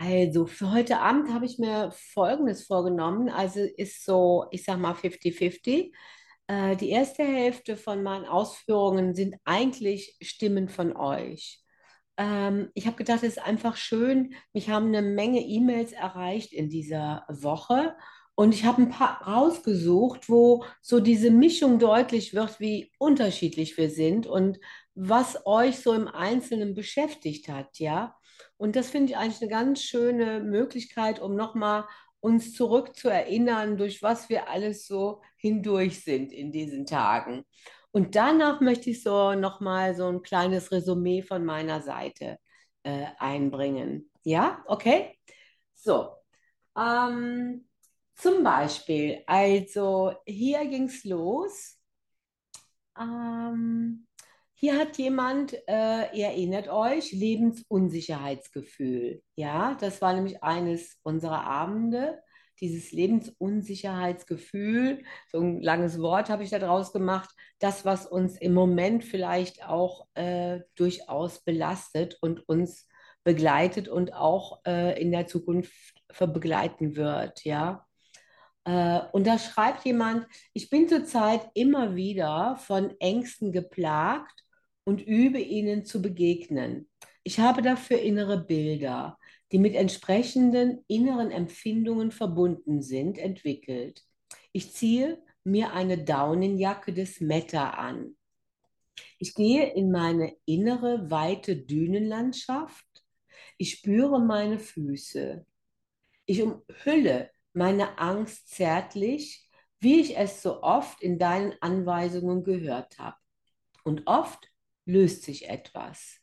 Also für heute Abend habe ich mir Folgendes vorgenommen. Also ist so, ich sag mal 50-50. Die erste Hälfte von meinen Ausführungen sind eigentlich Stimmen von euch. Ich habe gedacht, es ist einfach schön. Mich haben eine Menge E-Mails erreicht in dieser Woche und ich habe ein paar rausgesucht, wo so diese Mischung deutlich wird, wie unterschiedlich wir sind und was euch so im Einzelnen beschäftigt hat, ja. Und das finde ich eigentlich eine ganz schöne Möglichkeit, um nochmal uns zurückzuerinnern, durch was wir alles so hindurch sind in diesen Tagen. Und danach möchte ich so nochmal so ein kleines Resümee von meiner Seite einbringen. Ja, okay? So, ähm, zum Beispiel, also hier ging es los. Ähm, Hier hat jemand, ihr erinnert euch, Lebensunsicherheitsgefühl. Ja, das war nämlich eines unserer Abende. Dieses Lebensunsicherheitsgefühl, so ein langes Wort habe ich da draus gemacht, das, was uns im Moment vielleicht auch durchaus belastet und uns begleitet und auch in der Zukunft begleiten wird. Ja. Und da schreibt jemand, ich bin zurzeit immer wieder von Ängsten geplagt und übe ihnen zu begegnen. Ich habe dafür innere Bilder, die mit entsprechenden inneren Empfindungen verbunden sind, entwickelt. Ich ziehe mir eine Daunenjacke des Meta an. Ich gehe in meine innere, weite Dünenlandschaft. Ich spüre meine Füße. Ich umhülle meine Angst zärtlich, wie ich es so oft in deinen Anweisungen gehört habe. Und oft löst sich etwas.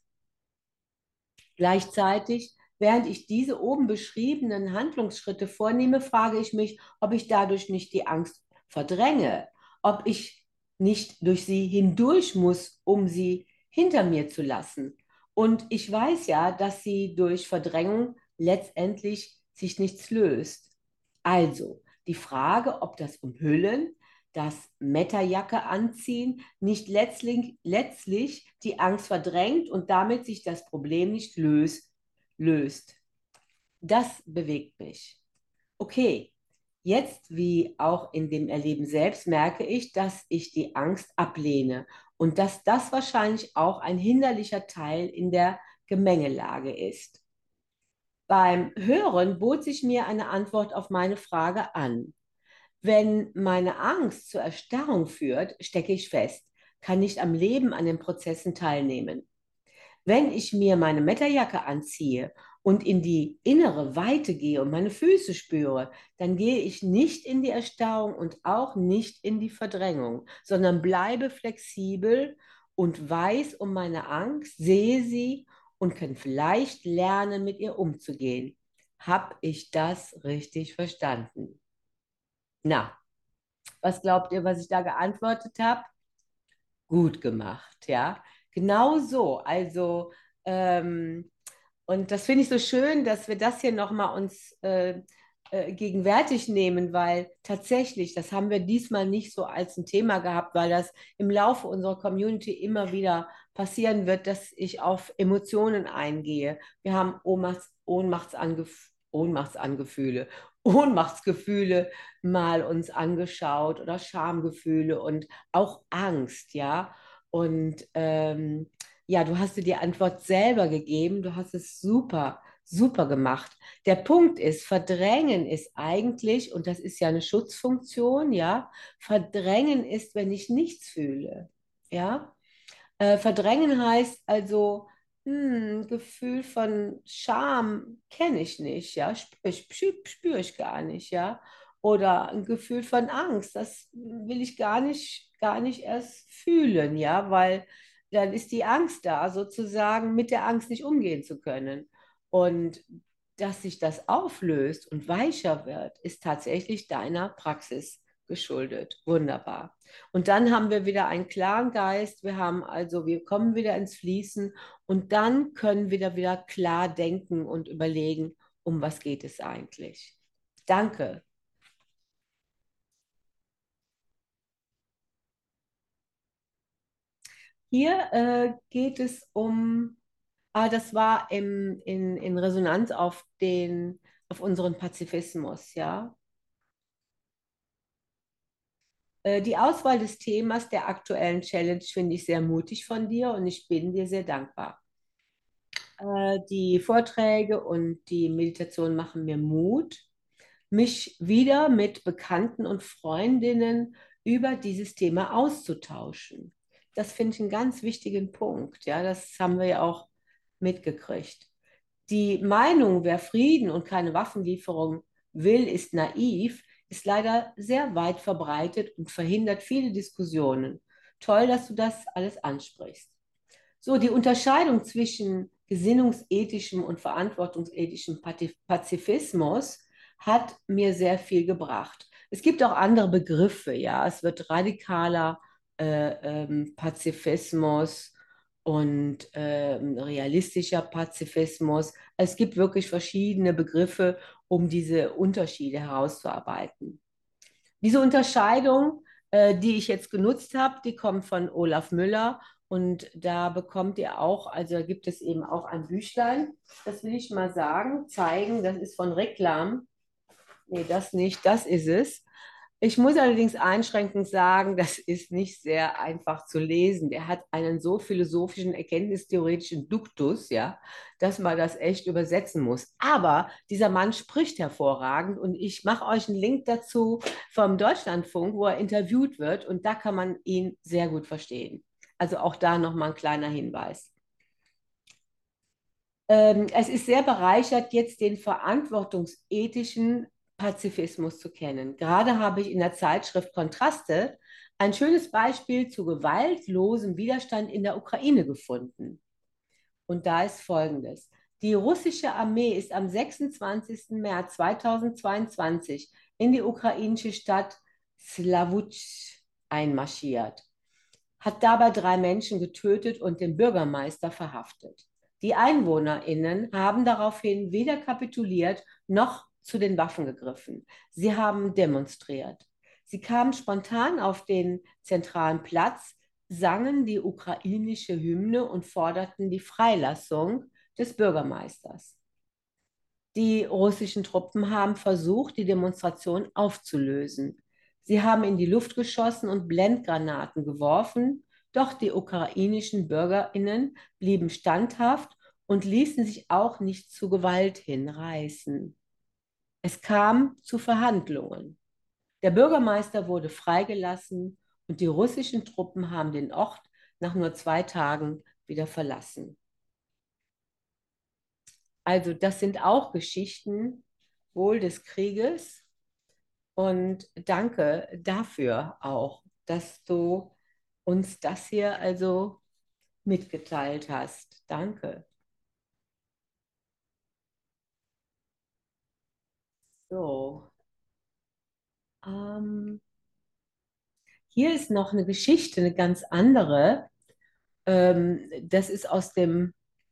Gleichzeitig, während ich diese oben beschriebenen Handlungsschritte vornehme, frage ich mich, ob ich dadurch nicht die Angst verdränge, ob ich nicht durch sie hindurch muss, um sie hinter mir zu lassen. Und ich weiß ja, dass sie durch Verdrängung letztendlich sich nichts löst. Also die Frage, ob das Umhüllen, das Mettajacke anziehen, nicht letztlich die Angst verdrängt und damit sich das Problem nicht löst. Das bewegt mich. Okay, jetzt wie auch in dem Erleben selbst merke ich, dass ich die Angst ablehne und dass das wahrscheinlich auch ein hinderlicher Teil in der Gemengelage ist. Beim Hören bot sich mir eine Antwort auf meine Frage an. Wenn meine Angst zur Erstarrung führt, stecke ich fest, kann nicht am Leben, an den Prozessen teilnehmen. Wenn ich mir meine Metterjacke anziehe und in die innere Weite gehe und meine Füße spüre, dann gehe ich nicht in die Erstarrung und auch nicht in die Verdrängung, sondern bleibe flexibel und weiß um meine Angst, sehe sie und kann vielleicht lernen, mit ihr umzugehen. Hab ich das richtig verstanden? Na, was glaubt ihr, was ich da geantwortet habe? Gut gemacht, ja. Genau so. Also, ähm, und das finde ich so schön, dass wir das hier nochmal uns gegenwärtig nehmen, weil tatsächlich, das haben wir diesmal nicht so als ein Thema gehabt, weil das im Laufe unserer Community immer wieder passieren wird, dass ich auf Emotionen eingehe. Wir haben Ohnmachtsangefühle, Ohnmachtsgefühle mal uns angeschaut oder Schamgefühle und auch Angst, ja. Und ja, du hast dir die Antwort selber gegeben, du hast es super, super gemacht. Der Punkt ist, verdrängen ist eigentlich, und das ist ja eine Schutzfunktion, ja, verdrängen ist, wenn ich nichts fühle, ja. Verdrängen heißt also, Gefühl von Scham kenne ich nicht, ja, spür ich gar nicht, ja. Oder ein Gefühl von Angst, das will ich gar nicht erst fühlen, ja, weil dann ist die Angst da, sozusagen mit der Angst nicht umgehen zu können. Und dass sich das auflöst und weicher wird, ist tatsächlich deiner Praxis geschuldet. Wunderbar. Und dann haben wir wieder einen klaren Geist. Wir kommen wieder ins Fließen und dann können wir da wieder klar denken und überlegen, um was geht es eigentlich. Danke. Hier geht es um, Das war in Resonanz auf auf unseren Pazifismus, ja. Die Auswahl des Themas der aktuellen Challenge finde ich sehr mutig von dir und ich bin dir sehr dankbar. Die Vorträge und die Meditation machen mir Mut, mich wieder mit Bekannten und Freundinnen über dieses Thema auszutauschen. Das finde ich einen ganz wichtigen Punkt. Ja, das haben wir ja auch mitgekriegt. Die Meinung, wer Frieden und keine Waffenlieferung will, ist naiv, ist leider sehr weit verbreitet und verhindert viele Diskussionen. Toll, dass du das alles ansprichst. So, die Unterscheidung zwischen gesinnungsethischem und verantwortungsethischem Pazifismus hat mir sehr viel gebracht. Es gibt auch andere Begriffe, ja. Es wird radikaler Pazifismus und realistischer Pazifismus. Es gibt wirklich verschiedene Begriffe, um diese Unterschiede herauszuarbeiten. Diese Unterscheidung, die ich jetzt genutzt habe, die kommt von Olaf Müller und da bekommt ihr auch, also da gibt es eben auch ein Büchlein, das will ich mal sagen, zeigen, das ist von Reklam. Nee, das nicht, das ist es. Ich muss allerdings einschränkend sagen, das ist nicht sehr einfach zu lesen. Der hat einen so philosophischen, erkenntnistheoretischen Duktus, ja, dass man das echt übersetzen muss. Aber dieser Mann spricht hervorragend und ich mache euch einen Link dazu vom Deutschlandfunk, wo er interviewt wird und da kann man ihn sehr gut verstehen. Also auch da nochmal ein kleiner Hinweis. Es ist sehr bereichert, jetzt den verantwortungsethischen Pazifismus zu kennen. Gerade habe ich in der Zeitschrift Kontraste ein schönes Beispiel zu gewaltlosem Widerstand in der Ukraine gefunden. Und da ist Folgendes. Die russische Armee ist am 26. März 2022 in die ukrainische Stadt Slawutsch einmarschiert, hat dabei 3 Menschen getötet und den Bürgermeister verhaftet. Die EinwohnerInnen haben daraufhin weder kapituliert noch zu den Waffen gegriffen. Sie haben demonstriert. Sie kamen spontan auf den zentralen Platz, sangen die ukrainische Hymne und forderten die Freilassung des Bürgermeisters. Die russischen Truppen haben versucht, die Demonstration aufzulösen. Sie haben in die Luft geschossen und Blendgranaten geworfen, doch die ukrainischen Bürgerinnen blieben standhaft und ließen sich auch nicht zu Gewalt hinreißen. Es kam zu Verhandlungen. Der Bürgermeister wurde freigelassen und die russischen Truppen haben den Ort nach nur 2 Tagen wieder verlassen. Also das sind auch Geschichten wohl des Krieges. Und danke dafür auch, dass du uns das hier also mitgeteilt hast. Danke. So, ähm, hier ist noch eine Geschichte, eine ganz andere. Das ist aus dem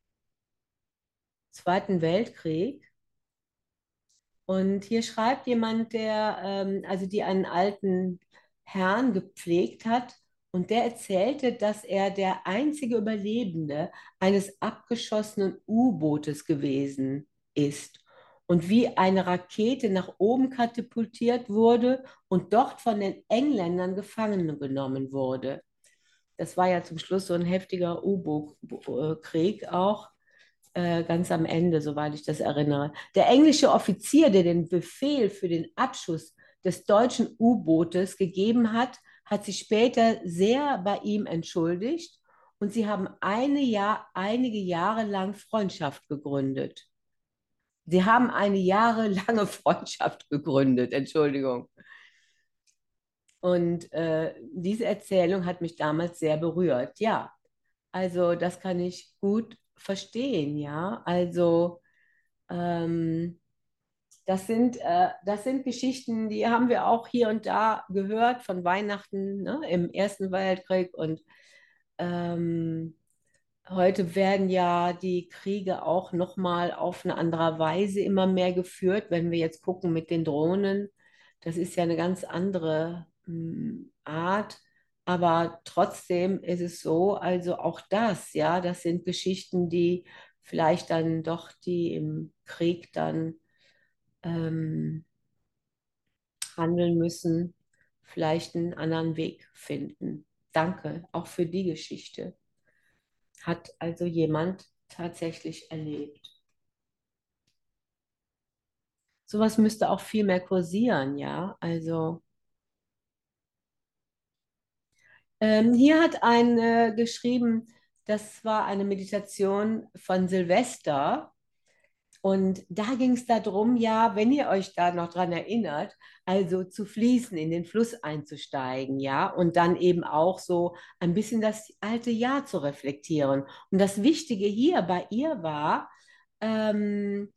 Zweiten Weltkrieg. Und hier schreibt jemand, also die einen alten Herrn gepflegt hat, und der erzählte, dass er der einzige Überlebende eines abgeschossenen U-Bootes gewesen ist und wie eine Rakete nach oben katapultiert wurde und dort von den Engländern gefangen genommen wurde. Das war ja zum Schluss so ein heftiger U-Boot-Krieg auch ganz am Ende, soweit ich das erinnere. Der englische Offizier, der den Befehl für den Abschuss des deutschen U-Bootes gegeben hat, hat sich später sehr bei ihm entschuldigt und sie haben einige Jahre lang Freundschaft gegründet. Sie haben eine jahrelange Freundschaft gegründet, Entschuldigung. Und diese Erzählung hat mich damals sehr berührt. Ja, also das kann ich gut verstehen, ja. Also ähm, das sind Geschichten, die haben wir auch hier und da gehört von Weihnachten, ne, im Ersten Weltkrieg. Und ähm, heute werden ja die Kriege auch nochmal auf eine andere Weise immer mehr geführt. Wenn wir jetzt gucken mit den Drohnen, das ist ja eine ganz andere Art. Aber trotzdem ist es so, also auch das, ja, das sind Geschichten, die vielleicht dann doch die im Krieg dann ähm, handeln müssen, vielleicht einen anderen Weg finden. Danke auch für die Geschichte. Hat also jemand tatsächlich erlebt. Sowas müsste auch viel mehr kursieren, ja. Also hier hat ein geschrieben, das war eine Meditation von Silvester. Und da ging es darum, ja, wenn ihr euch da noch dran erinnert, also zu fließen, in den Fluss einzusteigen, ja, und dann eben auch so ein bisschen das alte Jahr zu reflektieren. Und das Wichtige hier bei ihr war, ähm,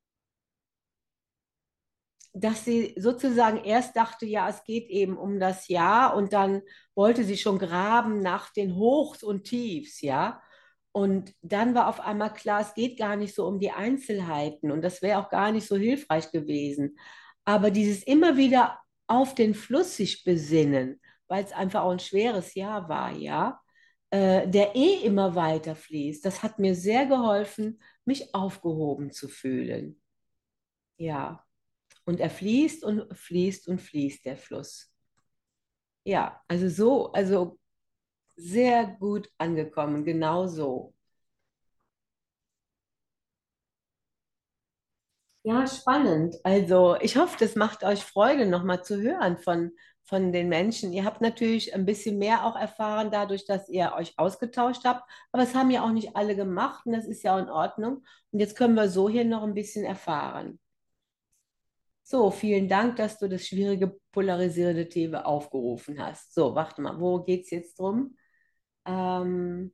dass sie sozusagen erst dachte, ja, es geht eben um das Jahr und dann wollte sie schon graben nach den Hochs und Tiefs, ja. Und dann war auf einmal klar, es geht gar nicht so um die Einzelheiten und das wäre auch gar nicht so hilfreich gewesen. Aber dieses immer wieder auf den Fluss sich besinnen, weil es einfach auch ein schweres Jahr war, ja, der immer weiter fließt, das hat mir sehr geholfen, mich aufgehoben zu fühlen. Ja. Und er fließt und fließt und fließt, der Fluss. Ja, also so, also sehr gut angekommen, genau so. Ja, spannend. Also ich hoffe, das macht euch Freude, nochmal zu hören von den Menschen. Ihr habt natürlich ein bisschen mehr auch erfahren dadurch, dass ihr euch ausgetauscht habt, aber es haben ja auch nicht alle gemacht und das ist ja auch in Ordnung. Und jetzt können wir so hier noch ein bisschen erfahren. So, vielen Dank, dass du das schwierige polarisierende Thema aufgerufen hast. So, warte mal, wo geht es jetzt drum? Ähm,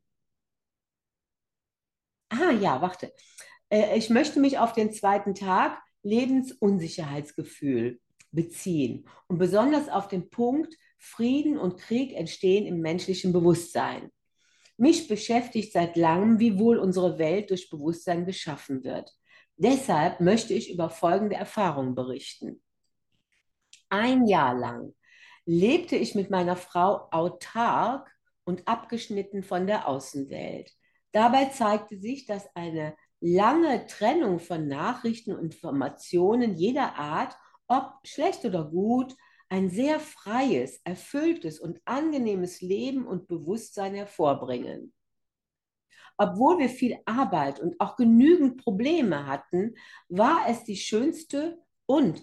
ja, warte. Ich möchte mich auf den zweiten Tag Lebensunsicherheitsgefühl beziehen und besonders auf den Punkt, Frieden und Krieg entstehen im menschlichen Bewusstsein. Mich beschäftigt seit langem, wie wohl unsere Welt durch Bewusstsein geschaffen wird. Deshalb möchte ich über folgende Erfahrungen berichten. Ein Jahr lang lebte ich mit meiner Frau autark und abgeschnitten von der Außenwelt. Dabei zeigte sich, dass eine lange Trennung von Nachrichten und Informationen jeder Art, ob schlecht oder gut, ein sehr freies, erfülltes und angenehmes Leben und Bewusstsein hervorbringen. Obwohl wir viel Arbeit und auch genügend Probleme hatten, war es die schönste und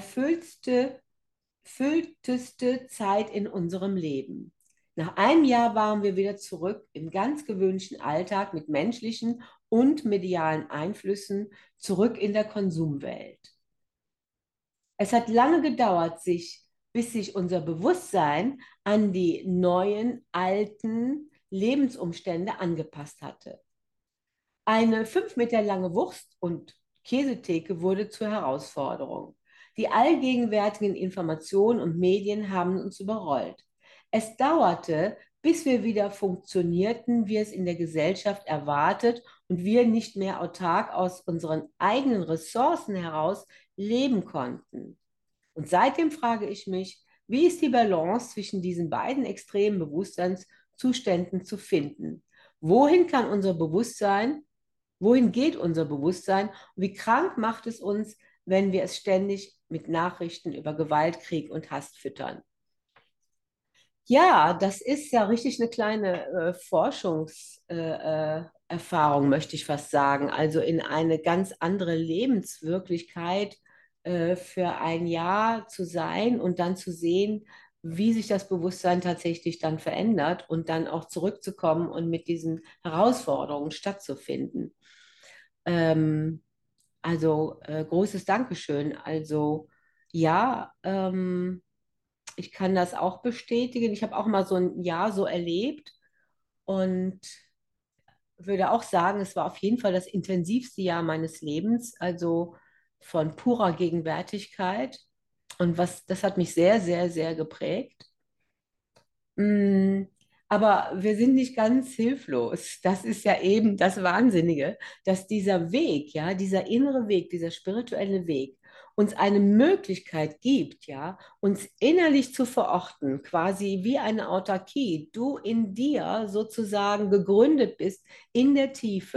erfüllteste Zeit in unserem Leben. Nach einem Jahr waren wir wieder zurück im ganz gewöhnlichen Alltag mit menschlichen und medialen Einflüssen, zurück in der Konsumwelt. Es hat lange gedauert, bis sich unser Bewusstsein an die neuen, alten Lebensumstände angepasst hatte. Eine 5 Meter lange Wurst- und Käsetheke wurde zur Herausforderung. Die allgegenwärtigen Informationen und Medien haben uns überrollt. Es dauerte, bis wir wieder funktionierten, wie es in der Gesellschaft erwartet und wir nicht mehr autark aus unseren eigenen Ressourcen heraus leben konnten. Und seitdem frage ich mich, wie ist die Balance zwischen diesen beiden extremen Bewusstseinszuständen zu finden? Wohin kann unser Bewusstsein Wohin geht unser Bewusstsein? Und wie krank macht es uns, wenn wir es ständig mit Nachrichten über Gewalt, Krieg und Hass füttern? Ja, das ist ja richtig eine kleine Forschungserfahrung, Erfahrung, möchte ich fast sagen. Also in eine ganz andere Lebenswirklichkeit für ein Jahr zu sein und dann zu sehen, wie sich das Bewusstsein tatsächlich dann verändert und dann auch zurückzukommen und mit diesen Herausforderungen stattzufinden. Ähm, also großes Dankeschön. Also ja, ich kann das auch bestätigen. Ich habe auch mal so ein Jahr so erlebt und würde auch sagen, es war auf jeden Fall das intensivste Jahr meines Lebens, also von purer Gegenwärtigkeit. Und das hat mich sehr, sehr, sehr geprägt. Mm, aber wir sind nicht ganz hilflos. Das ist ja eben das Wahnsinnige, dass dieser Weg, ja, dieser innere Weg, dieser spirituelle Weg uns eine Möglichkeit gibt, ja, uns innerlich zu verorten, quasi wie eine Autarkie, du in dir sozusagen gegründet bist in der Tiefe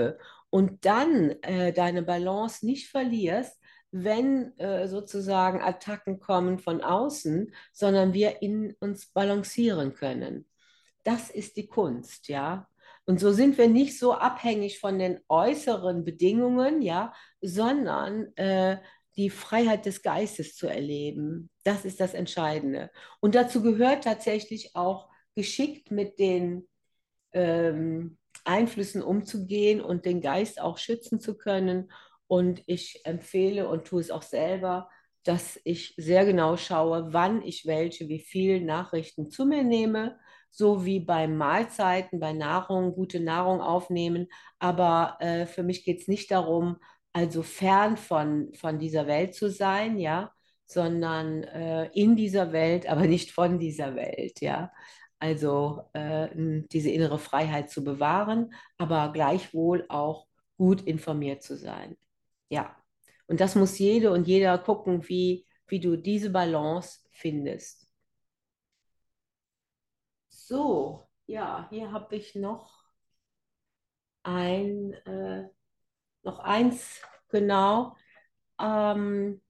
und dann deine Balance nicht verlierst, wenn sozusagen Attacken kommen von außen, sondern wir in uns balancieren können. Das ist die Kunst, ja. Und so sind wir nicht so abhängig von den äußeren Bedingungen, ja, sondern die Freiheit des Geistes zu erleben. Das ist das Entscheidende. Und dazu gehört tatsächlich auch geschickt mit den Einflüssen umzugehen und den Geist auch schützen zu können. Und ich empfehle und tue es auch selber, dass ich sehr genau schaue, wann ich welche, wie viel Nachrichten zu mir nehme, so wie bei Mahlzeiten, bei Nahrung, gute Nahrung aufnehmen. Aber für mich geht es nicht darum, also fern von dieser Welt zu sein, ja, sondern in dieser Welt, aber nicht von dieser Welt, ja. Also diese innere Freiheit zu bewahren, aber gleichwohl auch gut informiert zu sein. Ja. Und das muss jede und jeder gucken, wie du diese Balance findest. So, ja, hier habe ich ein, noch eins, genau. Ähm,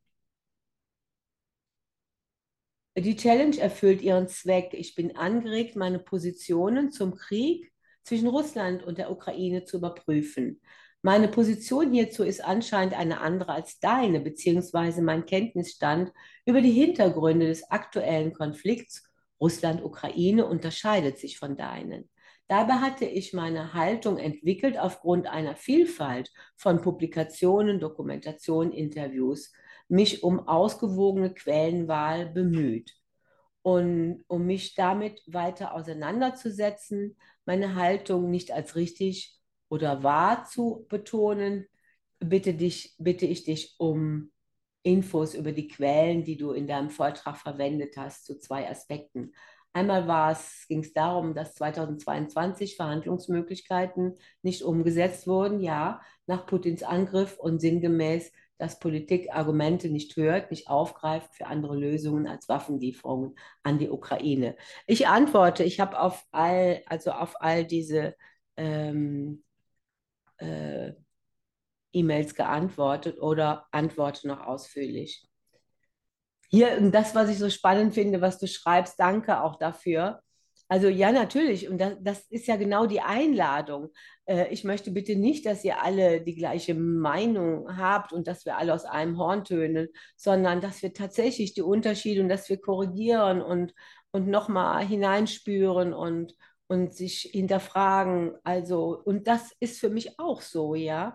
Die Challenge erfüllt ihren Zweck. Ich bin angeregt, meine Positionen zum Krieg zwischen Russland und der Ukraine zu überprüfen. Meine Position hierzu ist anscheinend eine andere als deine, beziehungsweise mein Kenntnisstand über die Hintergründe des aktuellen Konflikts Russland-Ukraine unterscheidet sich von deinen. Dabei hatte ich meine Haltung entwickelt aufgrund einer Vielfalt von Publikationen, Dokumentationen, Interviews, mich um ausgewogene Quellenwahl bemüht. Und um mich damit weiter auseinanderzusetzen, meine Haltung nicht als richtig oder wahr zu betonen, bitte ich dich um Infos über die Quellen, die du in deinem Vortrag verwendet hast, zu zwei Aspekten. Einmal ging es darum, dass 2022 Verhandlungsmöglichkeiten nicht umgesetzt wurden, ja, nach Putins Angriff und sinngemäß, dass Politik Argumente nicht hört, nicht aufgreift für andere Lösungen als Waffenlieferungen an die Ukraine. Ich antworte, ich habe auf all diese ähm, äh, E-Mails geantwortet oder antworte noch ausführlich. Hier, das, was ich so spannend finde, was du schreibst, danke auch dafür. Also ja, natürlich. Und das ist ja genau die Einladung. Ich möchte bitte nicht, dass ihr alle die gleiche Meinung habt und dass wir alle aus einem Horn tönen, sondern dass wir tatsächlich die Unterschiede und dass wir korrigieren und nochmal hineinspüren und sich hinterfragen. Also, und das ist für mich auch so, ja.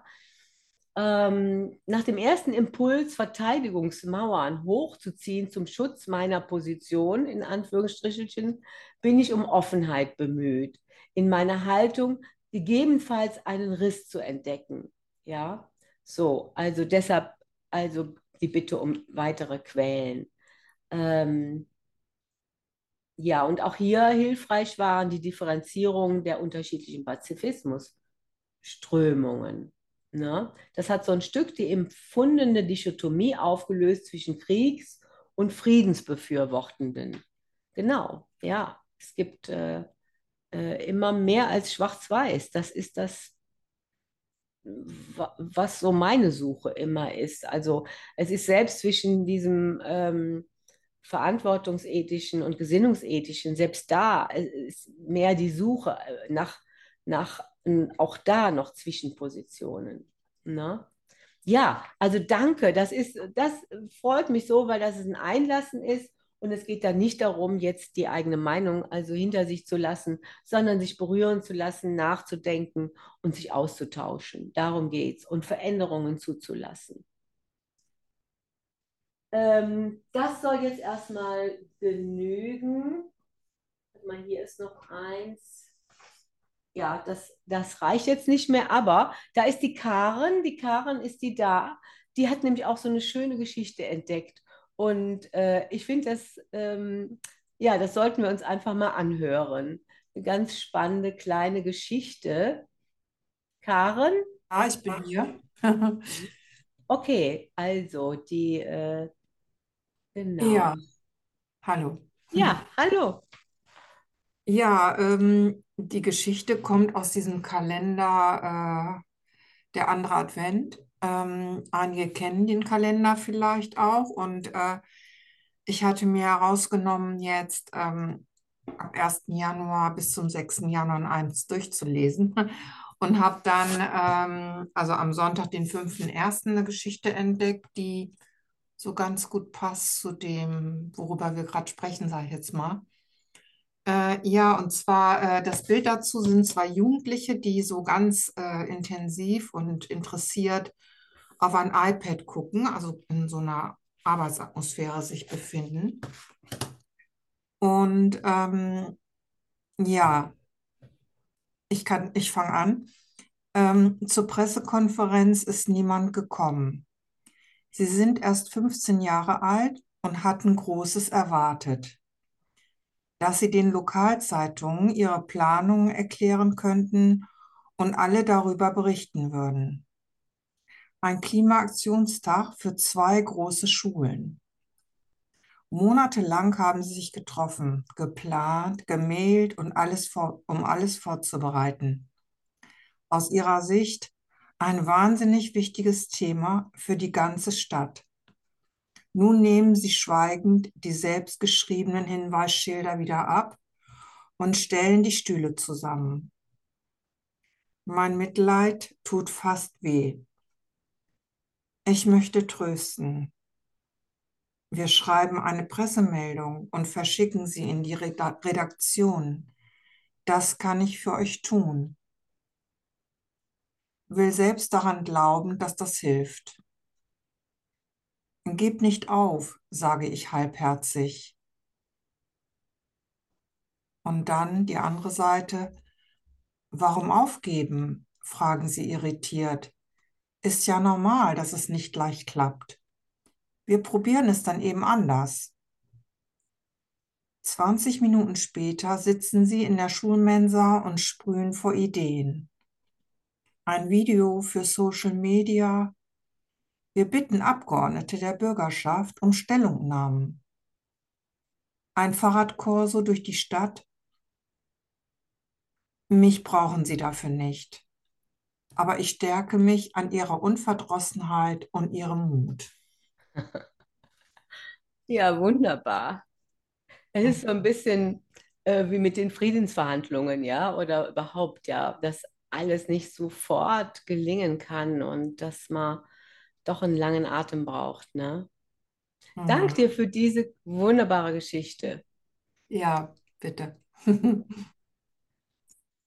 Nach dem ersten Impuls, Verteidigungsmauern hochzuziehen zum Schutz meiner Position, in Anführungsstrichelchen, bin ich um Offenheit bemüht, in meiner Haltung gegebenenfalls einen Riss zu entdecken. Ja, so, also deshalb, also die Bitte um weitere Quellen. Ähm, ja, und auch hier hilfreich waren die Differenzierung der unterschiedlichen Pazifismusströmungen. Ne? Das hat so ein Stück die empfundene Dichotomie aufgelöst zwischen Kriegs- und Friedensbefürwortenden. Genau, ja. Es gibt immer mehr als Schwarz-Weiß. Das ist das, was so meine Suche immer ist. Also es ist selbst zwischen diesem verantwortungsethischen und gesinnungsethischen, selbst da ist mehr die Suche nach auch da noch Zwischenpositionen. Ne? Ja, also danke. Das freut mich so, weil das ein Einlassen ist und es geht da nicht darum, jetzt die eigene Meinung also hinter sich zu lassen, sondern sich berühren zu lassen, nachzudenken und sich auszutauschen. Darum geht's und Veränderungen zuzulassen. Das soll jetzt erstmal genügen. Warte mal, hier ist noch eins. Ja, das reicht jetzt nicht mehr, aber da ist die Karen. Die Karen ist die da. Die hat nämlich auch so eine schöne Geschichte entdeckt. Und ich finde ja, das sollten wir uns einfach mal anhören. Eine ganz spannende kleine Geschichte. Karen? Ja, ich bin hier. Okay, also Ja, genau. hallo. Ja, hallo. Ja, die Geschichte kommt aus diesem Kalender der andere Advent. Einige kennen den Kalender vielleicht auch. Und ich hatte mir herausgenommen, jetzt ab 1. Januar bis zum 6. Januar eins durchzulesen. Und habe dann, also am Sonntag, den 5.1., eine Geschichte entdeckt, die so ganz gut passt zu dem, worüber wir gerade sprechen, sage ich jetzt mal. Ja, und zwar das Bild dazu sind zwei Jugendliche, die so ganz intensiv und interessiert auf ein iPad gucken, also in so einer Arbeitsatmosphäre sich befinden. Und ja, ich fange an. Zur Pressekonferenz ist niemand gekommen. Sie sind erst 15 Jahre alt und hatten Großes erwartet, dass sie den Lokalzeitungen ihre Planungen erklären könnten und alle darüber berichten würden. Ein Klimaaktionstag für zwei große Schulen. Monatelang haben sie sich getroffen, geplant, gemailt und um alles vorzubereiten. Aus ihrer Sicht ein wahnsinnig wichtiges Thema für die ganze Stadt. Nun nehmen sie schweigend die selbstgeschriebenen Hinweisschilder wieder ab und stellen die Stühle zusammen. Mein Mitleid tut fast weh. Ich möchte trösten. Wir schreiben eine Pressemeldung und verschicken sie in die Redaktion. Das kann ich für euch tun. Will selbst daran glauben, dass das hilft. Gib nicht auf, sage ich halbherzig. Und dann die andere Seite. Warum aufgeben? Fragen sie irritiert. Ist ja normal, dass es nicht gleich klappt. Wir probieren es dann eben anders. 20 Minuten später sitzen sie in der Schulmensa und sprühen vor Ideen. Ein Video für Social Media. Wir bitten Abgeordnete der Bürgerschaft um Stellungnahmen. Ein Fahrradkorso durch die Stadt. Mich brauchen sie dafür nicht. Aber ich stärke mich an ihrer Unverdrossenheit und ihrem Mut. Ja, wunderbar. Es ist so ein bisschen wie mit den Friedensverhandlungen, ja, oder überhaupt, ja, dass alles nicht sofort gelingen kann und dass man doch einen langen Atem braucht, ne? Dank Mhm. dir für diese wunderbare Geschichte. Ja, bitte.